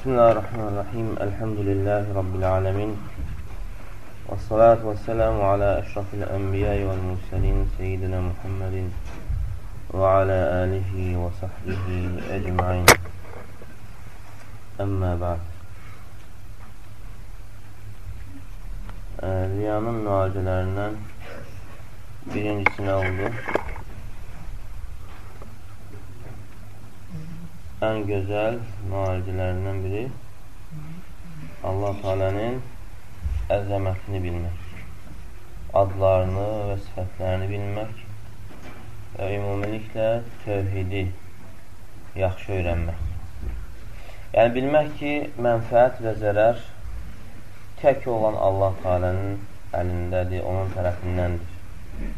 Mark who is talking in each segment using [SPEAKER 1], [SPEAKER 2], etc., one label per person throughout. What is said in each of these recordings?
[SPEAKER 1] Bismillahirrahmanirrahim. Elhamdülillahi Rabbil alemin. Və salatu və selamu alə əşrafil ənbiyayı vəl mürsəlin seyyidina Muhammedin və alə alihi və sahbihi ecmain. Əmmə ba'd. Riyanın müalicələrindən birincisi nə oldu? Ən gözəl müalicələrindən biri Allah Teala'nın əzəmətini bilmək, adlarını və sifətlərini bilmək və ümumiliklə tövhidi yaxşı öyrənmək. Yəni bilmək ki, mənfəət və zərər tək olan Allah Teala'nın əlindədir, onun tərəfindəndir.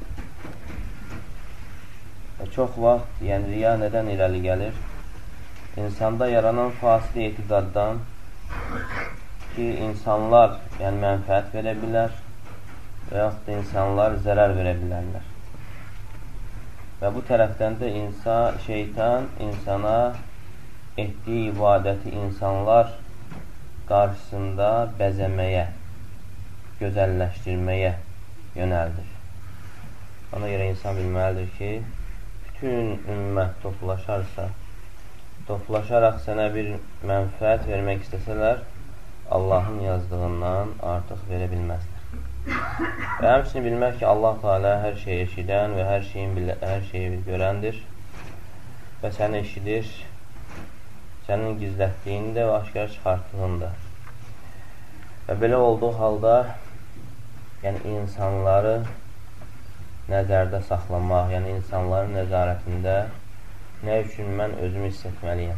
[SPEAKER 1] Və çox vaxt, yəni riya nədən irəli gəlir? İnsanda yaranan fasili etiqaddan ki, insanlar yəni mənfəət verə bilər və yaxud da insanlar zərər verə bilərlər. Və bu tərəfdən də şeytan insana etdiyi ibadəti insanlar qarşısında bəzəməyə, gözəlləşdirməyə yönəldir. Ona görə insan bilməlidir ki, bütün ümmət toplaşaraq sənə bir mənfəət vermək istəsələr, Allahın yazdığından artıq verə bilməzlər. Və həmçinin bilmək ki, Allah Teala hər şeyi eşidən və hər şeyi görəndir və səni eşidir, sənin gizlətdiyində və aşkar çıxartdığında. Və belə olduğu halda yəni insanları nəzərdə saxlamaq, yəni insanların nəzarətində nə üçün mən özümü hiss etməliyəm.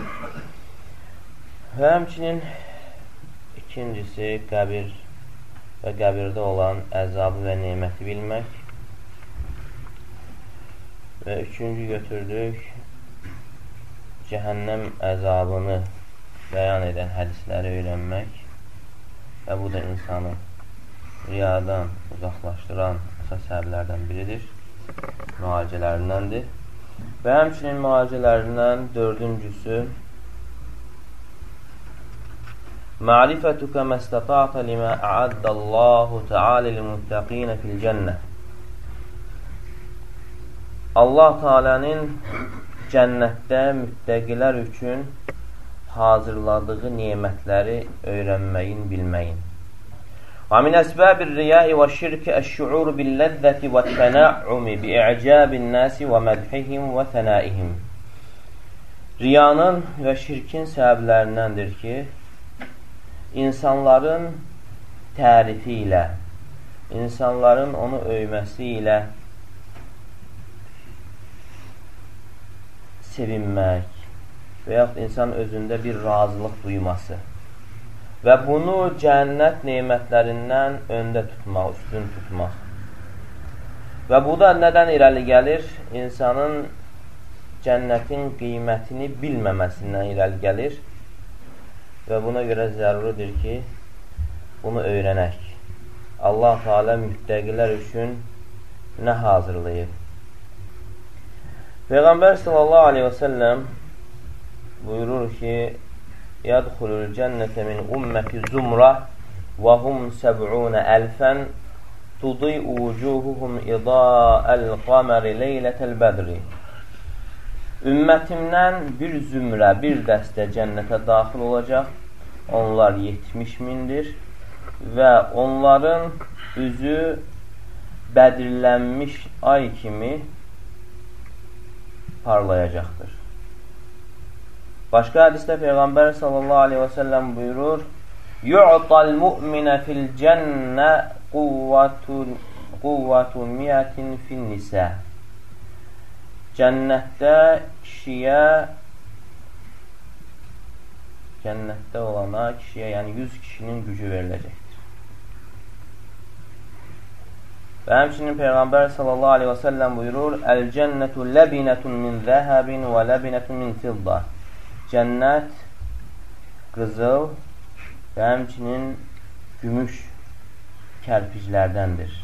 [SPEAKER 1] Və həmçinin ikincisi qəbir və qəbirdə olan əzabı və neməti bilmək. Və üçüncü götürdük cəhənnəm əzabını bəyan edən hədisləri öyrənmək və bu da insanı riyadan uzaqlaşdıran əsas səbəblərdən biridir, müalicələrindəndir. Və həmçinin müalicələrindən dördüncüsü ma'rifətukə məstəta'tə limə a'addəllahu teala lil-muttəqinə fil-cənnə. Allah Teala'nın cənnətdə müttəqilər üçün hazırladığı nemətləri öyrənməyin, bilməyin. ومن أسباب الرياء والشرك الشعور باللذة والتنعم بإعجاب الناس ومدحهم وثنائهم. Riyanın və şirkin səbəblərindəndir ki, insanların tərifi ilə, insanların onu öyməsi ilə sevinmək və yaxud insan özündə bir razılıq duyması və bunu cənnət nemətlərindən öndə tutmaq, üstün tutmaq. Və bu da nədən irəli gəlir? İnsanın cənnətin qiymətini bilməməsindən irəli gəlir və buna görə zəruridir ki, bunu öyrənək. Allah Teala müttəqilər üçün nə hazırlayıb? Peyğəmbər sallallahu aleyhi və səlləm buyurur ki, yədxulul cənnətə min ümməti zumra və hum səb'unə əlfən tudi'u vucuhuhum ida'əl qamari leylətəl bədri. Ümmətimdən bir zümrə, bir dəstə cənnətə daxil olacaq. Onlar 70 mindir və onların üzü bədirlənmiş ay kimi parlayacaqdır. Başqa hədisdə Peyğəmbər sallallahu aleyhi və səlləm buyurur, yu'tal mu'minə fil cənnə quvvatu miyatin fin nisə. Cənnətdə kişiyə, cənnətdə olana kişiyə, yəni 100 kişinin gücü veriləcəkdir. Və həmçinin Peyğəmbər sallallahu aleyhi və səlləm buyurur, əl-cənnətu ləbinətun min zəhəbin və ləbinətun min fidda. Cənnət qızıl və həmçinin gümüş kərpiclərdəndir.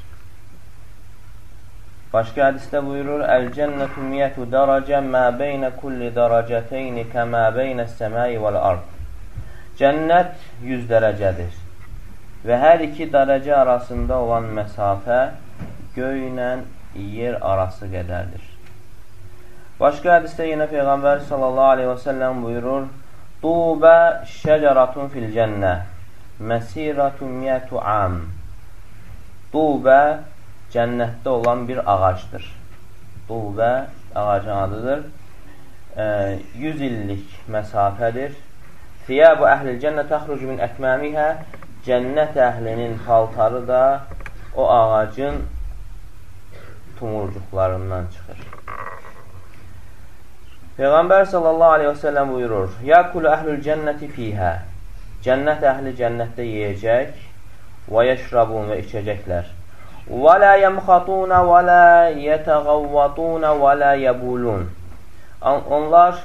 [SPEAKER 1] Başqa hədisdə buyurur, Əl-cənnətu miyyətü dərəcə mə beynə kulli dərəcəteyni kəmə beynəs səməyi vəl-ard. Cənnət 100 dərəcədir və hər iki dərəcə arasında olan məsafə göylə yer arası qədərdir. Başqa hədisdə yenə Peyğəmbər sallallahu aleyhi və səlləm buyurur: Tubə şəcəratun fil cənnə məsiratu miyyətu am. Tubə cənnətdə olan bir ağacdır. Tubə ağacın adıdır. 100 illik məsafədir. Thiyabu əhlil cənnə təxrucu min əkməmihə. Cənnət əhlinin paltarı da o ağacın tumurcuqlarından çıxır. Peyğəmbər sallallahu aleyhi və səlləm buyurur: Yakulu əhlül cənnəti fiyhə. Cənnət əhli cənnətdə yeyəcək və yeşrabun və içəcəklər. Və la yemxatuna və la yetəğavvatuna və la yebulun. Onlar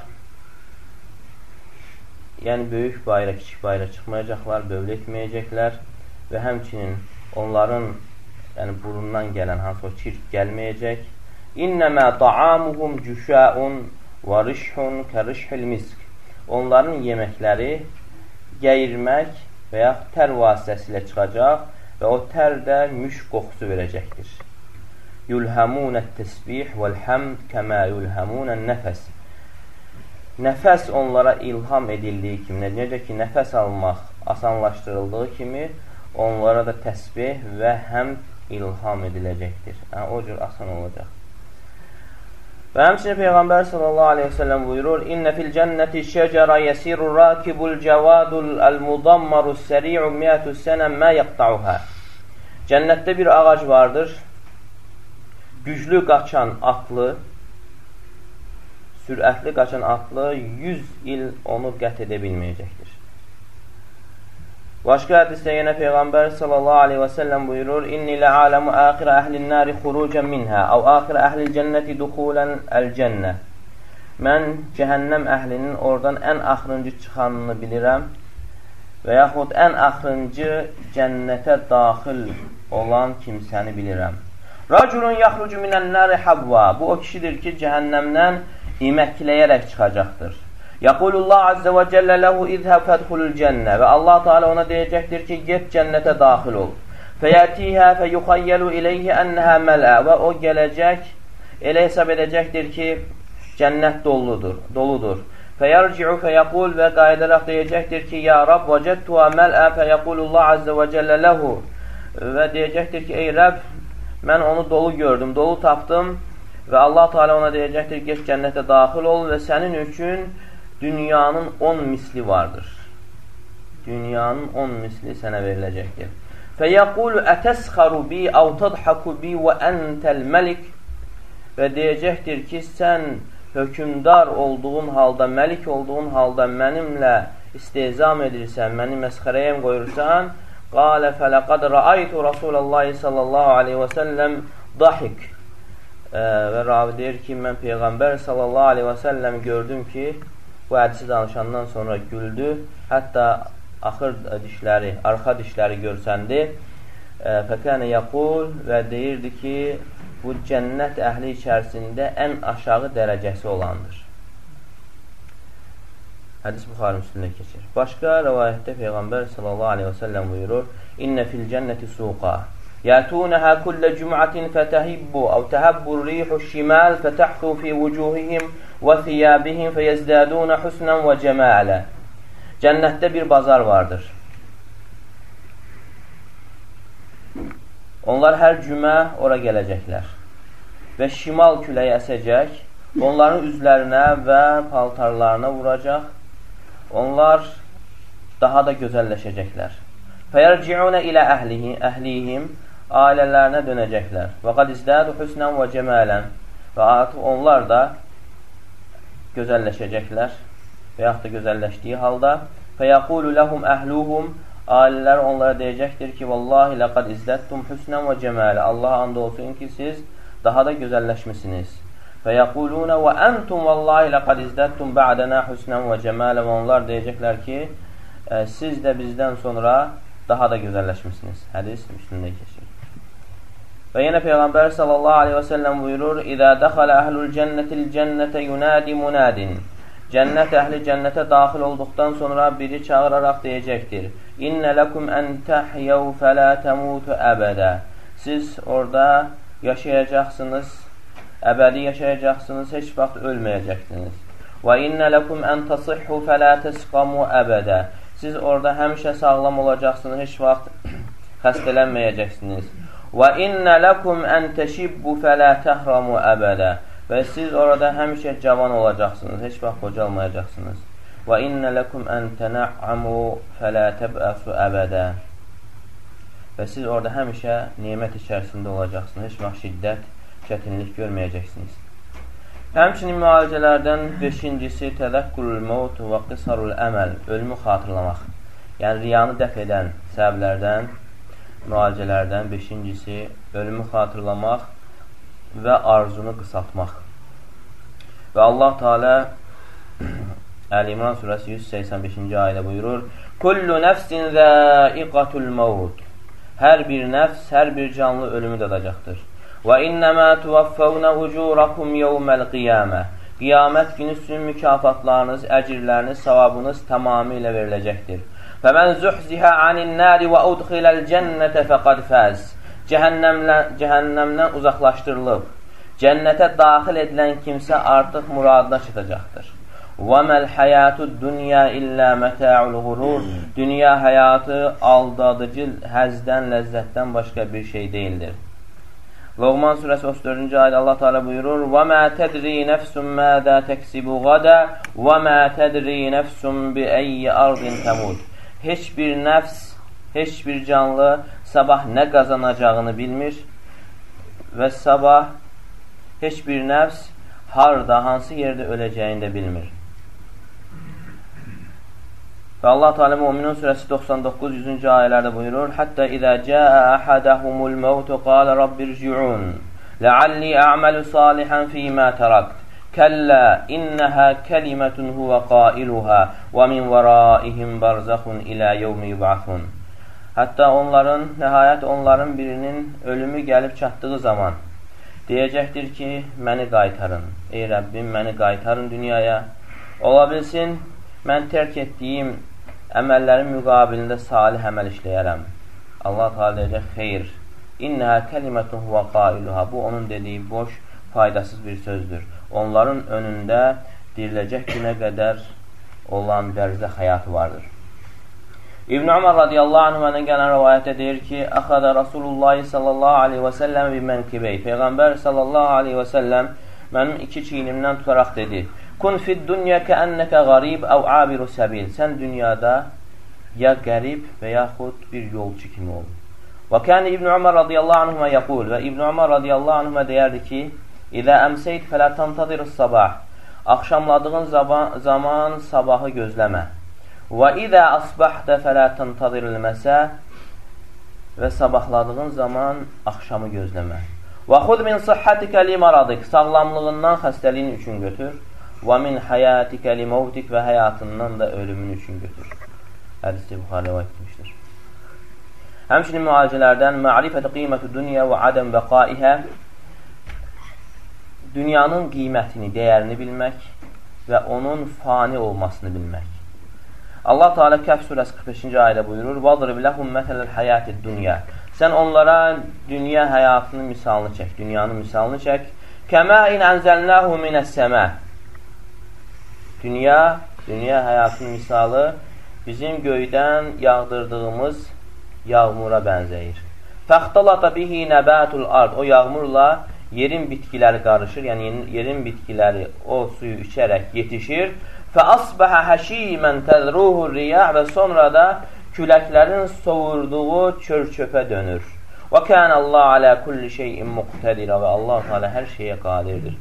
[SPEAKER 1] yəni böyük bayra, kiçik bayra çıxmayacaqlar, bövlə etməyəcəklər və həmçinin onların yəni burundan gələn hansı o çirk gəlməyəcək. İnnəmə ta'amuhum cüşəun və rişhun kərişhil misk. Onların yeməkləri gəyirmək və yaxud tər vasitəsilə çıxacaq və o tər də müşk qoxusu verəcəkdir. Yulhamunət təsbih vəl-həmd kəmə yulhamunən nəfəs. Nəfəs onlara ilham edildiyi kimi, necə ki, nəfəs almaq asanlaşdırıldığı kimi, onlara da təsbih və həmd ilham ediləcəkdir. Yəni, o cür asan olacaq. Və həmçinin Peyğəmbər sallallahu aleyhi ve sellem buyurur: İnnə fil cənnəti şəcərə yəsirur rakibul cəvadul əl-mudammarus səri'u miyyətü sənəm mə yəqta'uhə. Cənnətdə bir ağac vardır, güclü qaçan atlı, sürətli qaçan atlı 100 il onu qət edə bilməyəcəkdir. Başqa hədisdə yenə Peyğəmbər sallallahu aleyhi və səlləm buyurur: İnni lə'aləmu əxirə əhlin nəri xurucən minhə, əv əxirə əhlil cənnəti duxulən əl-cənnə. Mən cəhənnəm əhlinin oradan ən axırıncı çıxanını bilirəm və yaxud ən axırıncı cənnətə daxil olan kimsəni bilirəm. Raculun yaxrucu minən nəri havva. Bu o kişidir ki, cəhənnəmdən iməkləyərək çıxacaqdır. Yaqulullah azze və cəllə ləhu izhəb fədxulul cənnə. Və Allah Teala ona deyəcəkdir ki, get cənnətə daxil ol. Fəyətihə fəyuxayyəlu iləyhi ənəhə məl'ə. Və o gələcək, elə hesab edəcəkdir ki, cənnət doludur. Fəyərci'u fəyəqul və qayıdaraq deyəcəkdir ki, ya Rab, vəcədtuha məl'ə fəyəqulullah azze və cəllə ləhu. Və deyəcəkdir ki, ey Rəbb, mən onu dolu gördüm, dolu tapdım. Və Allah Teala ona deyəcəkdir, geç cənnətə daxil ol və sənin üçün dünyanın 10 misli vardır. Dünyanın 10 misli sənə veriləcəkdir. Fəyəqulu ətəsxaru bi, əv tadhaku bi və əntəl məlik. Və deyəcəkdir ki, sən hökümdar olduğun halda, məlik olduğun halda mənimlə istehzam edirsən, məni məsxərəyə qoyursan. Qalə fələqad rəaytu Rasulallah sallallahu aleyhi və səlləm dahik. Və ravi deyir ki, mən Peyğəmbər sallallahu aleyhi və səlləm gördüm ki, bu hədisi danışandan sonra güldü, hətta arxa dişləri görsəndi. Fəkənə yəqul və deyirdi ki, bu cənnət əhli içərisində ən aşağı dərəcəsi olandır. Hədis Buxari Müslimdə keçir. Başqa rəvayətdə Peyğəmbər sallallahu aleyhi və səlləm buyurur: İnnə fil cənnəti suqa yətunəhə kullə cüm'atin fətəhibbu əv təhəbbur rihu şimal fətəhfu fi vücuhihim və thiyabihim fəyəzdədunə husnən və cəmələ. Cənnətdə bir bazar vardır. Onlar hər cümə ora gələcəklər və şimal küləyi əsəcək, onların üzlərinə və paltarlarına vuracaq. Onlar daha da gözəlləşəcəklər. Fəyərci'unə ilə əhlihim, ailələrinə dönəcəklər. Və qad izdədu husnən və cəmələn. Və artıq onlar da gözəlləşəcəklər və yaxud da gözəlləşdiyi halda. Fəyəqulu ləhum əhluhum, ailələr onlara deyəcəkdir ki, vallahi ləqad izdəttum husnən və cəmələ. Allah and olsun ki, siz daha da gözəlləşmisiniz. Fəyəqulunə və əntum vallahi ləqad izdəttum bə'dənə husnən və cəmələ. Və onlar deyəcəklər ki, siz də bizdən sonra daha da gözəlləşmisiniz. Hədis Müslimdə keçir. Və yenə Peyğəmbər sallallahu aleyhi və səlləm buyurur: İzə dəxələ əhlul cənnətil cənnətə yunədi munədin. Cənnət əhli cənnətə daxil olduqdan sonra biri çağıraraq deyəcəkdir. İnnə ləkum ən təhyəv fələ təmutu əbədə. Siz orada yaşayacaqsınız, əbədi yaşayacaqsınız, heç vaxt ölməyəcəksiniz. Və innə ləkum ən tasihhu fələ təsqamu əbədə. Siz orada həmişə sağlam olacaqsınız, heç vaxt xəstələnməyəcəksiniz. Və innə ləkum ən təşibbu fələ təhramu əbədə. Və siz orada həmişə cavan olacaqsınız, heç vaxt qocalmayacaqsınız. Və innə ləkum ən tənə'amu fələ təb'əsu əbədə. Və siz orada həmişə nemət içərisində olacaqsınız, heç vaxt şiddət, çətinlik görməyəcəksiniz. Həmçinin müalicələrdən 5-incisi tədəkkürül mevt və qisarul əməl, ölümü xatırlamaq. Yəni, riyanı dəf edən səbəblərdən, müalicələrdən 5-incisi ölümü xatırlamaq və arzunu qısaltmaq. Və Allah Teala Əl-İmran surəsi 185-ci ayədə buyurur: "Kullu nəfsin zaiqatul maut." Hər bir nəfs, hər bir canlı ölümü dadacaqdır. "Və innəmə tuvaffawna ucurakum yawmal qiyamə." Qiyamət günü sizin mükafatlarınız, əcirləriniz, savabınız tamamilə veriləcəkdir. "Fəmən zuhzihə anin-nari və udxiləl cənnətə fəqad fəz." Cəhənnəmdən uzaqlaşdırılıb, cənnətə daxil edilən kimsə artıq muradına çatacaqdır. وَمَا الْحَيَاتُ الدُّنْيَا إِلَّا مَتَاعُ الْغُرُورِ. Dünya həyatı aldadıcı həzdən, ləzzətdən başqa bir şey deyildir. Loğman surəsi 34-cü ayədə Allah Teala buyurur: وَمَا تَدْرِي نَفْسٌ مَاذَا تَكْسِبُ غَدًا وَمَا تَدْرِي نَفْسٌ بِأَيِّ أَرْضٍ تَمُوتُ. Heç bir nəfs, heç bir canlı sabah nə qazanacağını bilmir və sabah heç bir nəfs harda, hansı yerdə öləcəyini də bilmir. Və Allah Teala Müminun surəsi 99-100-cü ayələrdə buyurur: "Hatta izə cəə əhədəhumul mevtu qalə rabbirci'un ləalli a'malu salihan fīmā tərakt kəllə innəhə kəlimetun huvə qailuhə və min vəraihim barzaxun ilə yevmi yub'athun." Hətta nəhayət onların birinin ölümü gəlib çatdığı zaman deyəcəkdir ki, məni qaytarın. Ey Rəbbim, məni qaytarın dünyaya. Ola bilsin, mən tərk etdiyim əməllərin müqabilində salih əməl işləyərəm. Allah Teala deyəcək, xeyr. İnnəhə kəlimetun huvə qailuhə. Bu, onun dediyi boş, faydasız bir sözdür. Onların önündə diriləcək günə qədər olan bərzəx həyatı vardır. İbn Umar radiyallahu anhümədən gələn rəvayətdə deyir ki, "Əxədə Rasulullah sallallahu aleyhi və səlləm bi mənkibəy." Peyğəmbər sallallahu aleyhi və səlləm mənim iki çiynimdən tutaraq dedi: "Kun fid dunya kəənnəkə qarib əv abiru səbil." Sən dünyada ya qərib və yaxud bir yolçu kimi ol. Və kən İbn Umar radiyallahu anhümə yəqul və İbn Umar radiyallahu anhümə deyərdi ki, İzə əmseyd fələ tantadirus sabah. Axşamladığın zaman sabahı gözləmə. Və izə asbahdə fələ tantadiril məsə. Və sabahladığın zaman axşamı gözləmə. Və xud min sıhhatikə li maradik. Sağlamlığından xəstəliyin üçün götür. Və min həyatikə li mevtik. Və həyatından da ölümün üçün götür. Hədisi Buxarı rivayət etmişdir. Həmçinin müalicələrdən ma'rifətə qiymətü dünya və adəm bəqaihə. Dünyanın qiymətini, dəyərini bilmək və onun fani olmasını bilmək. Allah Teala Kəhf surəsi 45-ci ayədə buyurur: "Vadrib lehum meselel hayatid dunya." Sən onlara dünya həyatının misalını çək, dünyanın misalını çək. "Kəma'in anzalnahu mine's-səma." Dünya həyatının misalı bizim göydən yağdırdığımız yağmura bənzəyir. "Fəxtalata bihi nabatul ard." O yağmurla yerin bitkiləri qarışır, yəni yerin bitkiləri o suyu içərək yetişir. فَأَصْبَحَ حَشِيمًا تَذْرُوهُ الرِّيَاحِ Və sonra da küləklərin soğurduğu çöl-çöpə dönür. وَكَانَ اللّٰهُ عَلَى كُلِّ شَيْءٍ مُقْتَدِرًا Və Allah Teala hər şeyə qadirdir.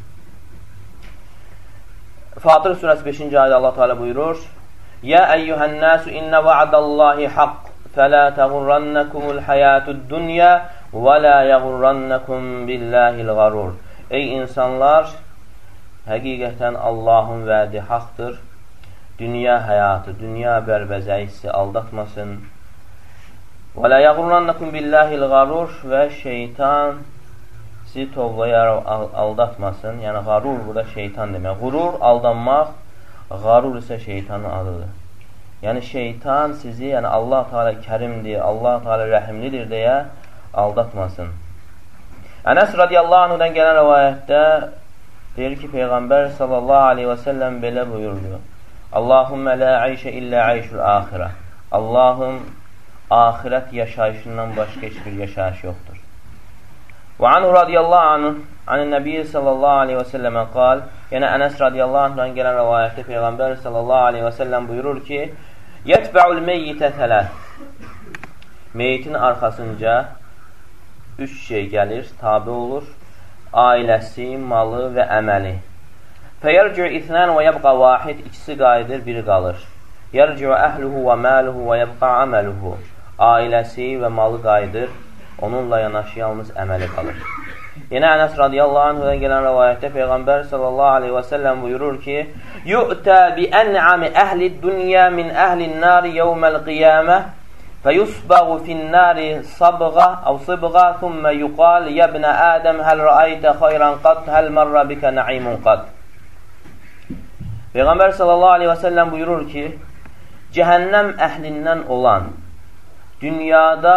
[SPEAKER 1] Fatır surəsi 5-ci ayədə Allah Teala buyurur: "Ya eyyuhan-nasu inna va'dallahi haqq, fala taghurrannakumul hayatud-dunya və la yaghurrannakum billahil gharur." Ey insanlar, həqiqətən Allahın vədi haqdır. Dünya həyatı, dünya bərbəzəyi sizi aldatmasın. Və la yaghurrannakum billahil gharur və şeytan sizi tovlayaraq aldatmasın. Yəni, qarur burada şeytan demək. Qurur, aldanmaq, Qarur isə şeytanın adıdır. Yəni şeytan sizi, yəni Allah Teala kərimdir, Allah Teala rəhimlidir deyə aldatmasın. Ənəs radiyallahu anhudan gələn rivayətdə deyir ki, Peyğəmbər sallallahu aleyhi və səlləm belə buyurdu. Allahümmə la ayşə illə ayşul axirə. Allahım, axirət yaşayışından başqa heç bir yaşayış yoxdur. Və anhu radiyallahu anhu anin nəbiyyə sallallahu aleyhi və səlləmə qal, yəni Ənəs radiyallahu anhudan gələn rivayətdə Peyğəmbər sallallahu aleyhi və səlləm buyurur ki, yətbə'ul meyyitə thələth. Meyitin arxasınca 3 şey gəlir, tabi olur. Ailəsi, malı və əməli. Fəyərci'u ithnən və yəbqa vahid. İkisi qayıdır, biri qalır. Yərci'u əhluhu və məluhu və yəbqa əməluhu. Ailəsi və malı qayıdır. Onunla yanaşı yalnız əməli qalır. Yenə Ənəs radiyallahu anhudan gələn rivayətdə Peyğəmbər sallallahu aleyhi və səlləm buyurur ki, yu'tə bi ən'ami əhli dünya min əhlin nari yevməl qiyamə fəyusbəğu finnari sabğa əv sıbğa thümmə yuqal yəbnə Ədəm həl rəaytə xayran qat həl mərrə bikə nə'imun qat. Peyğəmbər sallallahu aleyhi və səlləm buyurur ki, cəhənnəm əhlindən olan dünyada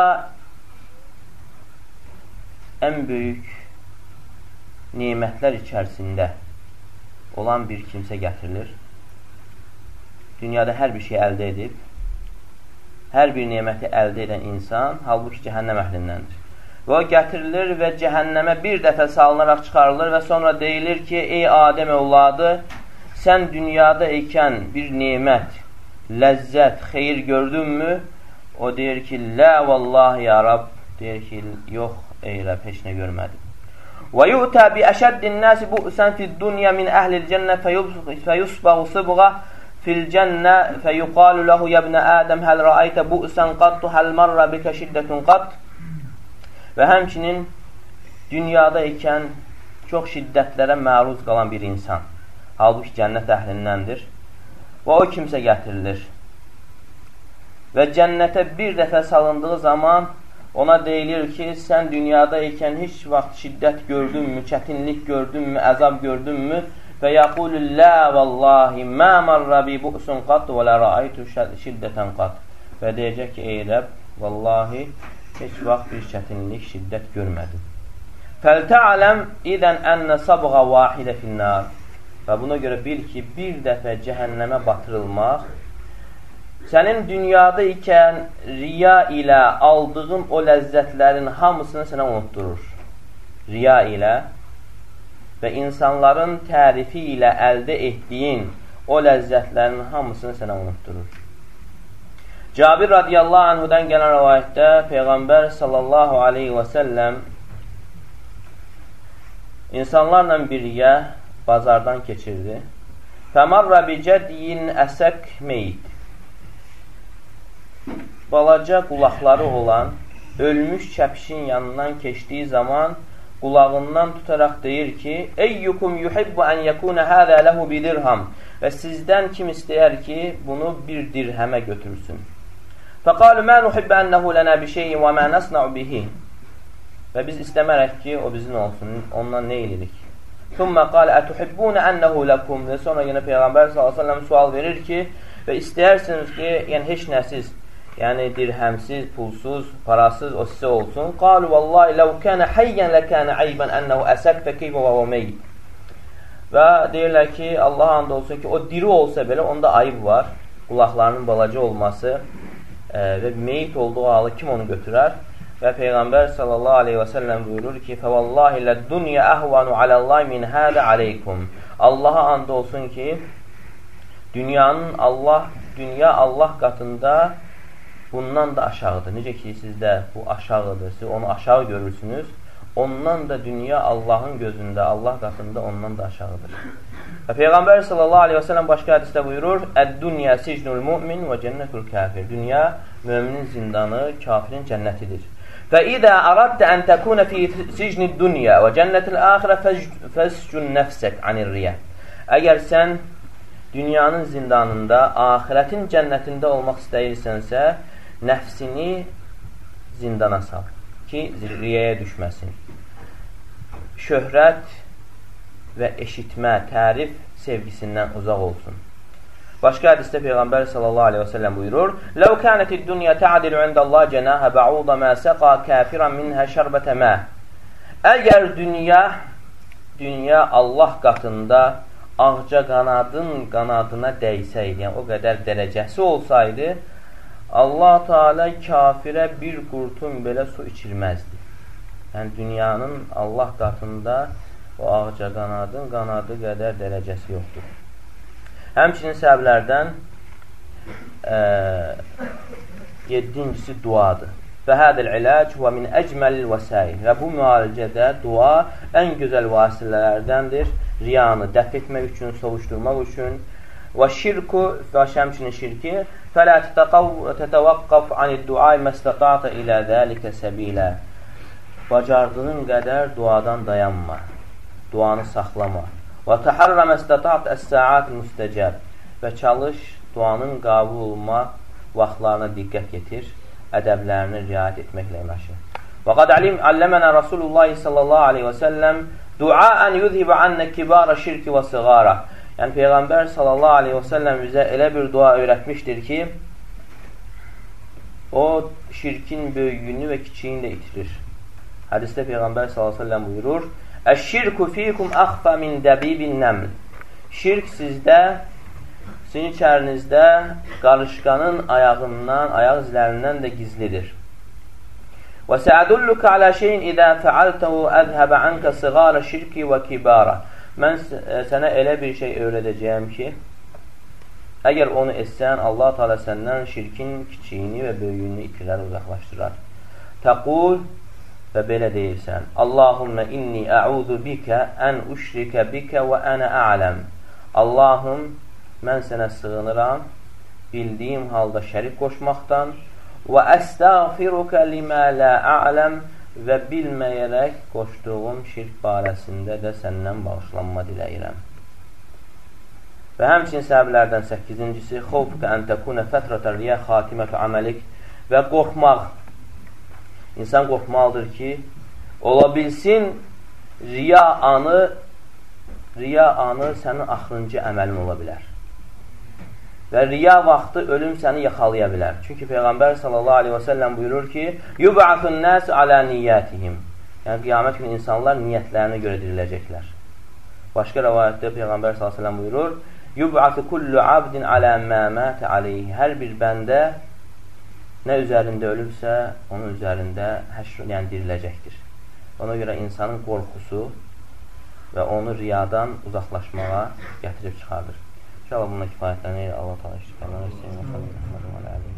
[SPEAKER 1] ən böyük nemətlər içərisində olan bir kimsə gətirilir. Dünyada hər bir şey əldə edib, hər bir neməti əldə edən insan, halbuki cəhənnəm əhlindəndir. Və o gətirilir və cəhənnəmə bir dəfə salınaraq çıxarılır və sonra deyilir ki, ey Adəm övladı, sən dünyada ikən bir nemət, ləzzət, xeyir gördünmü? O deyir ki, lə vallahi ya Rab, deyir ki, yox ey Rab, heç nə görmədim. Və yu'tə bi əşəddin nəsi bu'sən fid dünya min əhlil cənnə fəyusbəğu sıbğa fil cənnə fəyuqalu ləhu yəbnə Ədəm həl rəaytə bu'sən qattu həl mərrə bikə şiddətun qatt. Və həmçinin dünyada ikən çox şiddətlərə məruz qalan bir insan, halbuki cənnət əhlindəndir və o kimsə gətirilir. Və cənnətə bir dəfə salındığı zaman ona deyilir ki, sən dünyada ikən heç vaxt şiddət gördünmü, çətinlik gördünmü, əzab gördünmü? Və yəqulu lə vallahi mə mərrə bi bu'sun qat və lə rəaytu şiddətən qat. Və deyəcək ki, ey Rəbb, vallahi heç vaxt bir çətinlik, şiddət görmədim. Fəltə'ələm idən ənnə sabğa vahidə finnər. Və buna görə bil ki, bir dəfə cəhənnəmə batırılmaq sənin dünyada ikən riya ilə aldığın o ləzzətlərin hamısını sənə unutdurur. Riya ilə və insanların tərifi ilə əldə etdiyin o ləzzətlərin hamısını sənə unutdurur. Cabir radiyallahu anhudan gələn rivayətdə Peyğəmbər sallallahu aleyhi və səlləm insanlarla birgə bazardan keçirdi. Fəmarrə bicədiyin əsək meyit. Balaca qulaqları olan ölmüş çəpişin yanından keçdiyi zaman qulağından tutaraq deyir ki, eyyukum yuhibbu ən yəkuna həzə ləhu bidirham. Və sizdən kim istəyər ki, bunu bir dirhəmə götürsün. Fəqalu mə nuhibbu ənəhu lənə bi şeyin və mə nəsna'u bihi. Və biz istəmərək ki, o bizim olsun, ondan nə eləyirik? Thumma qalə ətuhibbunə ənəhu ləkum. Və sonra yenə Peyğəmbər s.ə.v sual verir ki, və istəyirsiniz ki, yəni heç nəsiz, yəni dirhəmsiz, pulsuz, parasız o sizə olsun. Qalu vallahi ləv kənə həyyən ləkənə əybən ənəhu əsək fəkeyfə və o meyd. Və deyirlər ki, Allah and olsun ki, o diri olsa belə onda ayıb var. Qulaqlarının balaca olması və meyd olduğu halı kim onu götürər? Və Peyğəmbər sallallahu aleyhi və səlləm buyurur ki, fəvallahi ləd-dünya əhvanu aləllahi min hədə aleykum. Allaha and olsun ki, dünya Allah qatında bundan da aşağıdır. Necə ki, sizdə bu aşağıdır, siz onu aşağı görürsünüz. Ondan da dünya Allahın gözündə, Allah qatında ondan da aşağıdır. Və Peyğəmbər sallallahu aleyhi və səlləm başqa hədisdə buyurur, Əd-dünya sicnul mu'min və cənnətul kafir. Dünya müminin zindanı, kafirin cənnətidir. فَإِذَا أَرَدْتَ أَنْ تَكُونَ فِي سِجْنِ الدُّنْيَا وَجَنَّةِ الْآخِرَةِ فَاسْجُنْ نَفْسَكْ عَنِ الرِّيَةِ. Əgər sən dünyanın zindanında, axiretin cənnətində olmaq istəyirsənsə, nəfsini zindana sal ki, riyaya düşməsin. Şöhrət və eşitmə, tərif sevgisindən uzaq olsun. Başqa hədisdə Peyğəmbər sallallahu aleyhi və səlləm buyurur: "Ləv kânetid dunya ta'dilu indəllahi cenaha ba'uda ma saqa kafiran minha şərbətə mə." Əgər dünya Allah qatında ağca qanadına dəysəydi, yəni o qədər dərəcəsi olsaydı, Allah Teala kafirə bir qurtum belə su içirməzdi. Yəni dünyanın Allah qatında o ağca qanadı qədər dərəcəsi yoxdur. Həmçinin səbəblərdən 7-incisi duadır. Və hədəl ilac və min əcməlil vəsail. Və bu müalicədə dua ən gözəl vasitələrdəndir. Riyanı dəf etmək üçün, sovuşdurmaq üçün. Və şirku və həmçinin şirki fələ tətəvaqqaf anid-duai məstəta'ta ilə zəlikə səbilə. Bacardığın qədər duadan dayanma. Duanı saxlama. Və təharrə məstəta'at əs-saat müstəcəb. Və çalış duanın qəbul olma vaxtlarına diqqət yetir. Ədəblərini riayət etməklə yanaşı. Və qad alləmənə Rasulullah sallallahu aleyhi və səlləm duaən yudhibə annə kibara şirki və siğara. Yəni Peyğəmbər sallallahu aleyhi və səlləm bizə elə bir dua öyrətmişdir ki, o şirkin böyüyünü və kiçiyini də itirir. Hədisdə Peyğəmbər sallallahu aleyhi və səlləm buyurur: "Əş-şirku fikum əxfə min dəbibin nəml." Şirk sizdə, sizin içərinizdə qarışqanın ayaq izlərindən də gizlidir. Və səədulluka alə şeyin idə fəaltəhu əzhəbə ankə siğara şirki və kibara. Mən sənə elə bir şey öyrədəcəyəm ki, əgər onu etsən, Allah Teala səndən şirkin kiçiyini və böyüyünü itirər, uzaqlaşdırar. Təqul və belə deyirsən: Allahümmə inni əudu bikə ən uşrikə bikə və ənə ələm. Allahım, mən sənə sığınıram, bildiyim halda şərik qoşmaqdan və əstəğfirukə limə lə ələm və bilməyərək qoşduğum şirk barəsində də səndən bağışlanma diləyirəm. Və həmçinin səbəblərdən 8-incisi xovfə ən təkunə fətrətə riyə xatimətü əməlik və qorxmaq. İnsan qorxmalıdır ki, ola bilsin riya anı sənin axırıncı əməlin ola bilər. Və riya vaxtı ölüm səni yaxalaya bilər. Çünki Peyğəmbər sallallahu aleyhi və səlləm buyurur ki, yub'atun nas alə niyyətihim. Yəni qiyamət günü insanlar niyyətlərinə görə diriləcəklər. Başqa rivayətdə Peyğəmbər sallallahu aleyhi və səlləm buyurur, yub'atu kullu abdin alə mə mətə aleyhi. Hər bir bəndə nə üzərində ölübsə, onun üzərində yəni diriləcəkdir. Ona görə insanın qorxusu və onu riyadan uzaqlaşmağa gətirib çıxardır. İnşallah bununla kifayətlənir. Allah təala şükürlər.